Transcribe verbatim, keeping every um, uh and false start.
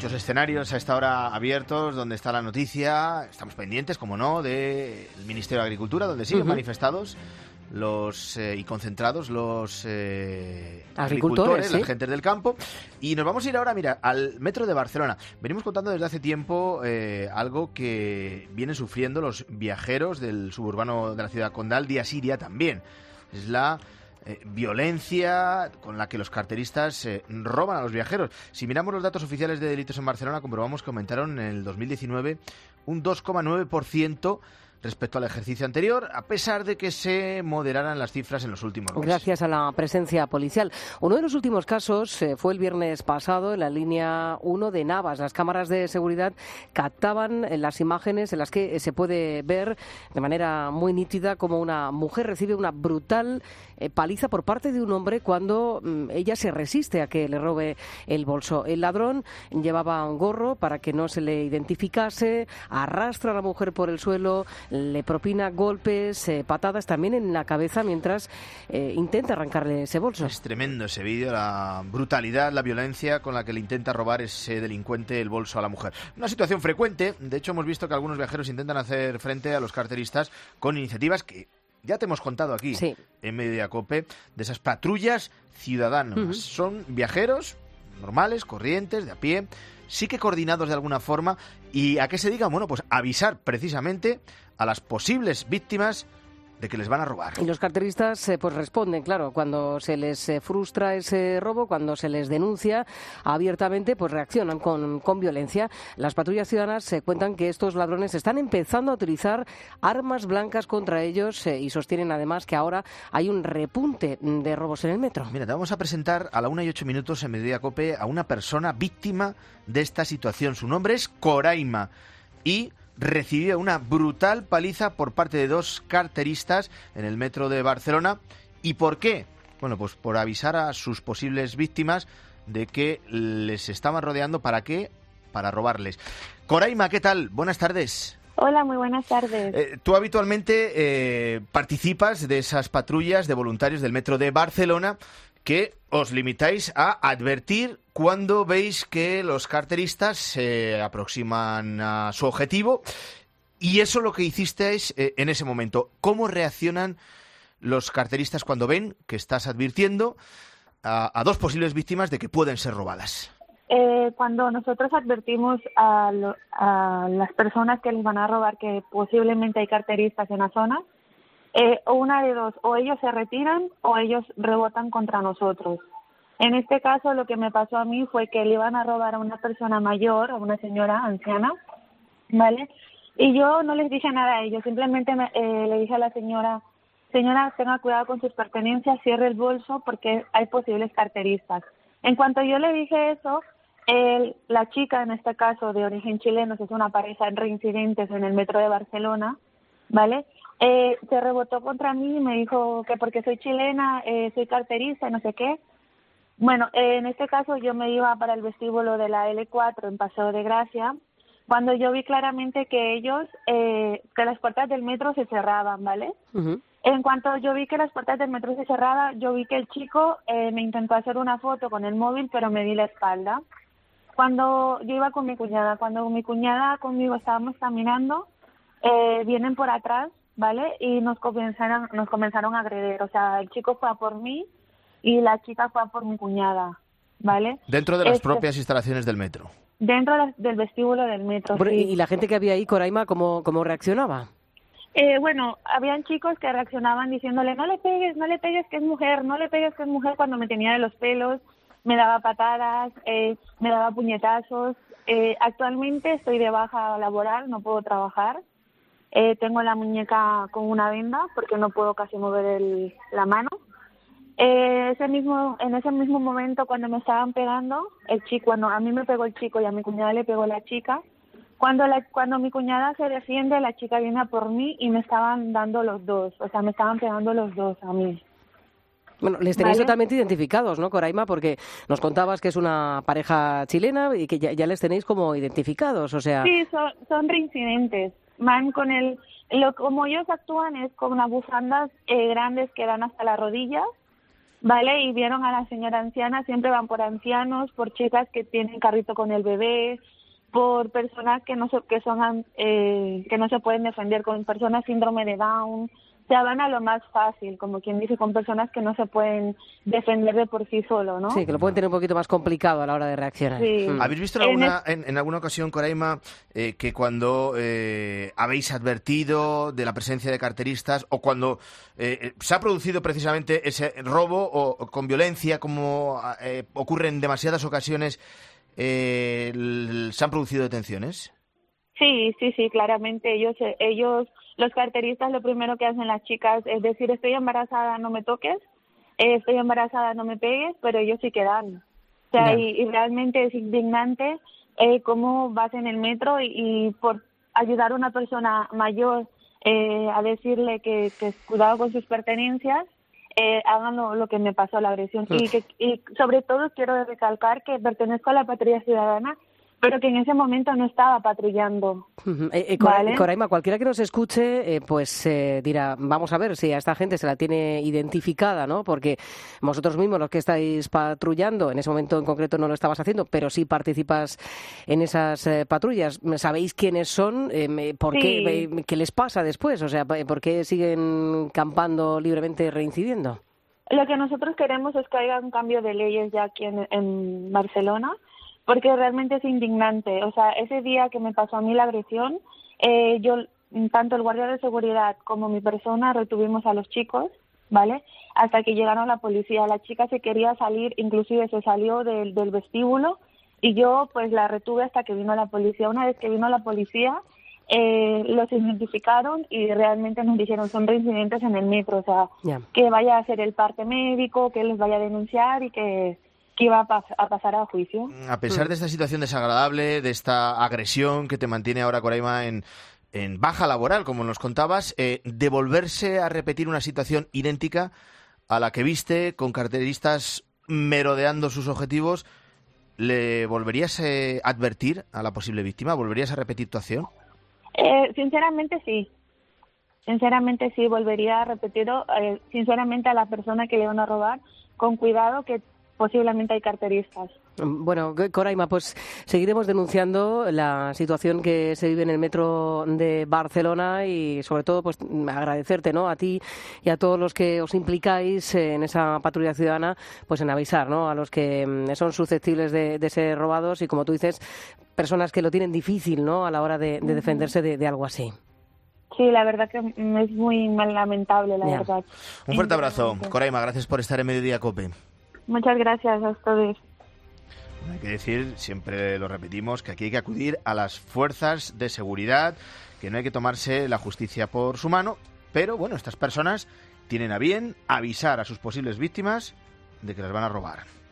muchos escenarios a esta hora abiertos, donde está la noticia. Estamos pendientes, como no, del Ministerio de Agricultura, donde siguen uh-huh. manifestados los eh, y concentrados los eh, agricultores, agricultores ¿sí? las gentes del campo. Y nos vamos a ir ahora, mira, al metro de Barcelona. Venimos contando desde hace tiempo eh, algo que vienen sufriendo los viajeros del suburbano de la ciudad condal día sí día también. Es la eh, violencia con la que los carteristas eh, roban a los viajeros. Si miramos los datos oficiales de delitos en Barcelona, comprobamos que aumentaron en el dos mil diecinueve un dos coma nueve por ciento respecto al ejercicio anterior, a pesar de que se moderaran las cifras en los últimos meses. Gracias a la presencia policial. Uno de los últimos casos eh, fue el viernes pasado en la línea uno de Navas. Las cámaras de seguridad captaban las imágenes en las que se puede ver de manera muy nítida cómo una mujer recibe una brutal eh, paliza por parte de un hombre cuando mm, ella se resiste a que le robe el bolso. El ladrón llevaba un gorro para que no se le identificase, arrastra a la mujer por el suelo, le propina golpes, eh, patadas también en la cabeza mientras eh, intenta arrancarle ese bolso. Es tremendo ese vídeo, la brutalidad, la violencia con la que le intenta robar ese delincuente el bolso a la mujer. Una situación frecuente. De hecho, hemos visto que algunos viajeros intentan hacer frente a los carteristas con iniciativas que ya te hemos contado aquí sí. en Mediodía Cope, de esas patrullas ciudadanas. Uh-huh. Son viajeros normales, corrientes, de a pie, sí que coordinados de alguna forma. ¿Y a qué se dedican? Bueno, pues avisar precisamente a las posibles víctimas de que les van a robar. Y los carteristas eh, pues responden, claro, cuando se les eh, frustra ese robo, cuando se les denuncia abiertamente, pues reaccionan con, con violencia. Las patrullas ciudadanas se eh, cuentan que estos ladrones están empezando a utilizar armas blancas contra ellos eh, y sostienen además que ahora hay un repunte de robos en el metro. Mira, te vamos a presentar a la una y ocho minutos en Mediodía Cope a una persona víctima de esta situación. Su nombre es Coraima y recibió una brutal paliza por parte de dos carteristas en el metro de Barcelona. ¿Y por qué? Bueno, pues por avisar a sus posibles víctimas de que les estaban rodeando. ¿Para qué? Para robarles. Coraima, ¿qué tal? Buenas tardes. Hola, muy buenas tardes. Eh, tú habitualmente eh, participas de esas patrullas de voluntarios del metro de Barcelona que os limitáis a advertir cuando veis que los carteristas se aproximan a su objetivo, y eso lo que hicisteis eh, en ese momento. ¿Cómo reaccionan los carteristas cuando ven que estás advirtiendo a, a dos posibles víctimas de que pueden ser robadas? Eh, cuando nosotros advertimos a, lo, a las personas que les van a robar que posiblemente hay carteristas en la zona, Eh, o una de dos, o ellos se retiran o ellos rebotan contra nosotros. En este caso, lo que me pasó a mí fue que le iban a robar a una persona mayor, a una señora anciana, ¿vale? Y yo no les dije nada a ellos, simplemente me, eh, le dije a la señora, señora, tenga cuidado con sus pertenencias, cierre el bolso porque hay posibles carteristas. En cuanto yo le dije eso, el, la chica, en este caso de origen chileno, es una pareja en reincidentes en el metro de Barcelona, ¿vale? Eh, se rebotó contra mí y me dijo que porque soy chilena, eh, soy carterista y no sé qué. Bueno, eh, en este caso yo me iba para el vestíbulo de la ele cuatro en Paseo de Gracia, cuando yo vi claramente que ellos, eh, que las puertas del metro se cerraban, ¿vale? Uh-huh. En cuanto yo vi que las puertas del metro se cerraban, yo vi que el chico eh, me intentó hacer una foto con el móvil, pero me di la espalda. Cuando yo iba con mi cuñada, cuando mi cuñada conmigo estábamos caminando, eh, vienen por atrás, ¿vale? Y nos comenzaron, nos comenzaron a agredir. O sea, el chico fue a por mí y la chica fue a por mi cuñada, ¿vale? Dentro de las este, propias instalaciones del metro. Dentro de, del vestíbulo del metro, bueno, sí. ¿Y la gente que había ahí, Coraima, cómo, cómo reaccionaba? Eh, bueno, habían chicos que reaccionaban diciéndole, no le pegues, no le pegues que es mujer, no le pegues que es mujer, cuando me tenía de los pelos, me daba patadas, eh, me daba puñetazos. Eh, actualmente estoy de baja laboral, no puedo trabajar. Eh, tengo la muñeca con una venda porque no puedo casi mover el, la mano. Eh, ese mismo, en ese mismo momento cuando me estaban pegando, el chico, cuando a mí me pegó el chico y a mi cuñada le pegó la chica, cuando la, cuando mi cuñada se defiende, la chica viene a por mí y me estaban dando los dos, o sea, me estaban pegando los dos a mí. Bueno, les tenéis ¿Vale? totalmente identificados, ¿no, Coraima? Porque nos contabas que es una pareja chilena y que ya, ya les tenéis como identificados, o sea... Sí, son, son reincidentes. Van con el, lo como ellos actúan es con unas bufandas eh, grandes que dan hasta las rodillas, ¿vale? Y vieron a la señora anciana, siempre van por ancianos, por chicas que tienen carrito con el bebé, por personas que no se, que son eh, que no se pueden defender, con personas síndrome de Down. O sea, van a lo más fácil, como quien dice, con personas que no se pueden defender de por sí solo, ¿no? Sí, que lo pueden tener un poquito más complicado a la hora de reaccionar. Sí. Mm. ¿Habéis visto en alguna, en, en alguna ocasión, Coraima, eh, que cuando eh, habéis advertido de la presencia de carteristas o cuando eh, se ha producido precisamente ese robo o, o con violencia, como eh, ocurre en demasiadas ocasiones, eh, el, se han producido detenciones? Sí, sí, sí, claramente ellos, ellos, los carteristas, lo primero que hacen las chicas es decir, estoy embarazada, no me toques, eh, estoy embarazada, no me pegues, pero ellos sí quedan. O sea, y, y realmente es indignante eh, cómo vas en el metro y, y por ayudar a una persona mayor eh, a decirle que, que cuidado con sus pertenencias, eh, hagan lo, lo que me pasó, la agresión. Y, que, y sobre todo quiero recalcar que pertenezco a la Patrulla Ciudadana, pero que en ese momento no estaba patrullando. Uh-huh. eh, eh, ¿Vale? Coraima, cualquiera que nos escuche, eh, pues eh, dirá, vamos a ver si a esta gente se la tiene identificada, ¿no? Porque vosotros mismos, los que estáis patrullando, en ese momento en concreto no lo estabas haciendo, pero sí participas en esas eh, patrullas. ¿Sabéis quiénes son? Eh, ¿Por sí. qué? Eh, ¿Qué les pasa después? O sea, ¿por qué siguen campando libremente, reincidiendo? Lo que nosotros queremos es que haya un cambio de leyes ya aquí en, en Barcelona, porque realmente es indignante. O sea, ese día que me pasó a mí la agresión, eh, yo, tanto el guardia de seguridad como mi persona, retuvimos a los chicos, ¿vale? Hasta que llegaron la policía. La chica se quería salir, inclusive se salió del, del vestíbulo, y yo pues la retuve hasta que vino la policía. Una vez que vino la policía, eh, los identificaron y realmente nos dijeron son reincidentes en el metro. O sea, yeah. que vaya a hacer el parte médico, que les vaya a denunciar y que... que iba a, pas- a pasar a juicio. A pesar de esta situación desagradable, de esta agresión que te mantiene ahora, Coraima, en, en baja laboral, como nos contabas, eh, de volverse a repetir una situación idéntica a la que viste con carteristas merodeando sus objetivos, ¿le volverías a eh, advertir a la posible víctima? ¿Volverías a repetir tu acción? Eh, sinceramente sí. Sinceramente sí, volvería a repetirlo. Eh, sinceramente a la persona que le van a robar, con cuidado que posiblemente hay carteristas. Bueno, Coraima, pues seguiremos denunciando la situación que se vive en el metro de Barcelona y sobre todo pues agradecerte, ¿no?, a ti y a todos los que os implicáis en esa patrulla ciudadana, pues en avisar, ¿no?, a los que son susceptibles de, de ser robados y, como tú dices, personas que lo tienen difícil, ¿no?, a la hora de, de defenderse de, de algo así. Sí, la verdad que es muy lamentable, la yeah. verdad. Un fuerte abrazo, Coraima, gracias por estar en Mediodía COPE. Muchas gracias a ustedes. Hay que decir, siempre lo repetimos, que aquí hay que acudir a las fuerzas de seguridad, que no hay que tomarse la justicia por su mano, pero bueno, estas personas tienen a bien avisar a sus posibles víctimas de que las van a robar.